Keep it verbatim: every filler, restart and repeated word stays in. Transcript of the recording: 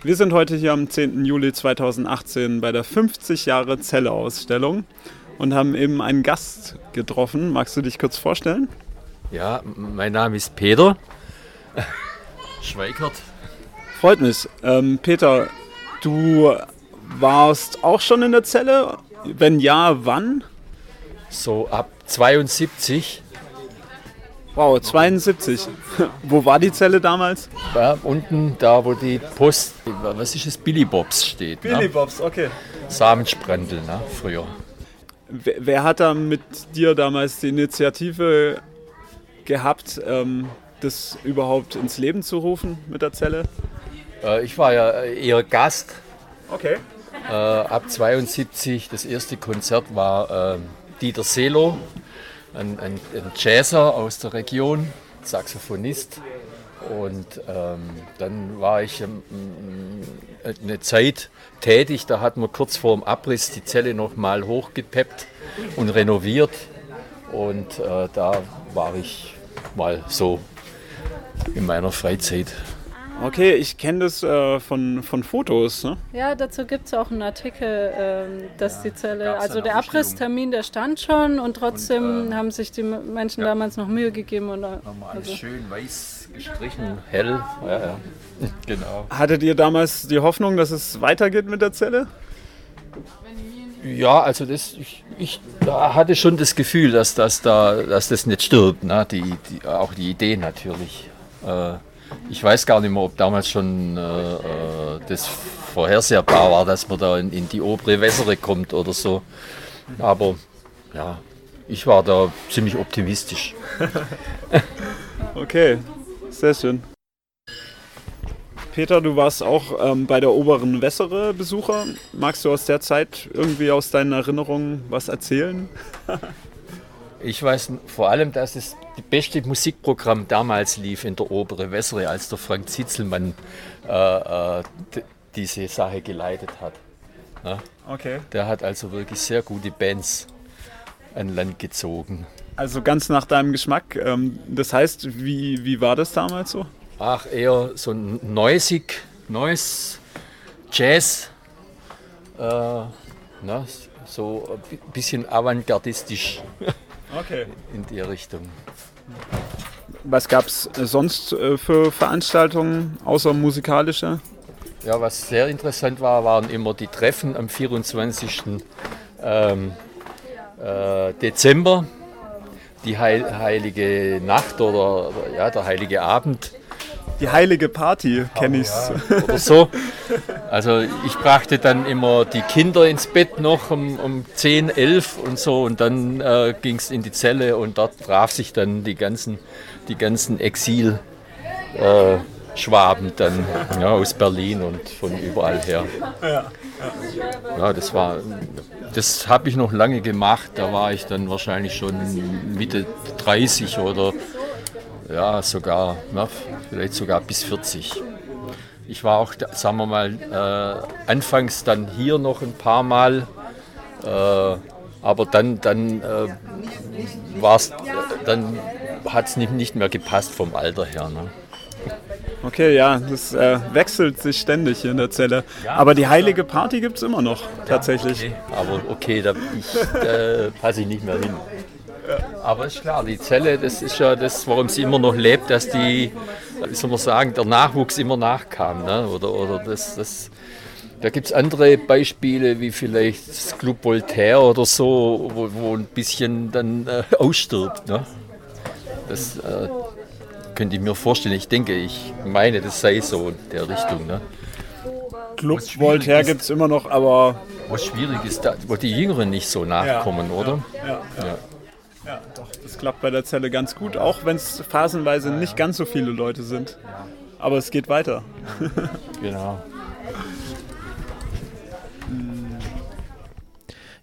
Wir sind heute hier am zehnten Juli zweitausendachtzehn bei der fünfzig Jahre Zelle-Ausstellung und haben eben einen Gast getroffen. Magst du dich kurz vorstellen? Ja, mein Name ist Peter Schweikert. Freut mich. Ähm, Peter, du warst auch schon in der Zelle? Wenn ja, wann? So ab zweiundsiebzig. Wow, zweiundsiebzig. Wo war die Zelle damals? Ja, unten da, wo die Post, was ist das, Billy Bobs steht. Billy ne? Bobs, okay. Samensprendel, ne? Früher. Wer, wer hat da mit dir damals die Initiative gehabt, ähm, das überhaupt ins Leben zu rufen mit der Zelle? Äh, ich war ja eher Gast. Okay. Äh, ab zweiundsiebzig, das erste Konzert war äh, Dieter Seelow. Ein, ein, ein Jazzer aus der Region, Saxophonist. Und ähm, dann war ich ähm, eine Zeit tätig, da hatten wir kurz vor dem Abriss die Zelle noch mal hochgepeppt und renoviert. Und äh, da war ich mal so in meiner Freizeit. Okay, ich kenne das äh, von, von Fotos. Ne? Ja, dazu gibt es auch einen Artikel, ähm, dass Ja, die Zelle, gab's also eine der Ausstellung. Abrisstermin, der stand schon und trotzdem Und, ähm, haben sich die Menschen ja. damals noch Mühe gegeben. Und, Nochmal alles also, schön weiß gestrichen, hell. Ja, ja. Genau. Hattet ihr damals die Hoffnung, dass es weitergeht mit der Zelle? Ja, also das, ich, ich da hatte schon das Gefühl, dass das, da, dass das nicht stirbt. Ne? Die, die, auch die Idee natürlich. Äh, ich weiß gar nicht mehr, ob damals schon äh, das vorhersehbar war, dass man da in, in die obere Wässere kommt oder so. Aber ja, ich war da ziemlich optimistisch. Okay, sehr schön. Peter, du warst auch ähm, bei der oberen Wässere Besucher. Magst du aus der Zeit irgendwie aus deinen Erinnerungen was erzählen? Ich weiß vor allem, dass es das beste Musikprogramm damals lief in der oberen Wässere, als der Frank Zitzelmann äh, äh, d- diese Sache geleitet hat. Ne? Okay. Der hat also wirklich sehr gute Bands an Land gezogen. Also ganz nach deinem Geschmack. Ähm, das heißt, wie, wie war das damals so? Ach, eher so noisig, Noise, Jazz, äh, na, so ein bisschen avantgardistisch Okay. in die Richtung. Was gab es sonst äh, für Veranstaltungen außer musikalischer? Ja, was sehr interessant war, waren immer die Treffen am vierundzwanzigsten Ähm, äh, Dezember, die Heil- heilige Nacht oder, oder ja, der heilige Abend. Die heilige Party, kenne ich's. Ja, oder so. Also ich brachte dann immer die Kinder ins Bett noch um, um zehn, elf und so und dann äh, ging es in die Zelle und dort traf sich dann die ganzen, die ganzen Exil äh, Schwaben dann ja, aus Berlin und von überall her. Ja, das war, das habe ich noch lange gemacht, da war ich dann wahrscheinlich schon Mitte dreißig oder ja, sogar, na, vielleicht sogar bis vierzig. Ich war auch, sagen wir mal, äh, anfangs dann hier noch ein paar Mal, äh, aber dann, dann äh, war's, dann hat es nicht, nicht mehr gepasst vom Alter her. Ne? Okay, ja, das äh, wechselt sich ständig hier in der Zelle. Aber die heilige Party gibt es immer noch, tatsächlich. Okay. Aber okay, da ich, äh, passe ich nicht mehr hin. Aber ist klar, die Zelle, das ist ja das, warum sie immer noch lebt, dass die, wie soll man sagen, der Nachwuchs immer nachkam. Ne? Oder, oder das, das, da gibt es andere Beispiele, wie vielleicht das Club Voltaire oder so, wo, wo ein bisschen dann äh, ausstirbt. Ne? Das äh, könnte ich mir vorstellen. Ich denke, ich meine, das sei so in der Richtung. Ne? Club Voltaire gibt es immer noch, aber... Was schwierig ist, da, wo die Jüngeren nicht so nachkommen, ja, oder? Ja, ja, ja. Ja. Ja, doch, das klappt bei der Zelle ganz gut, auch wenn es phasenweise nicht ganz so viele Leute sind. Aber es geht weiter. Genau.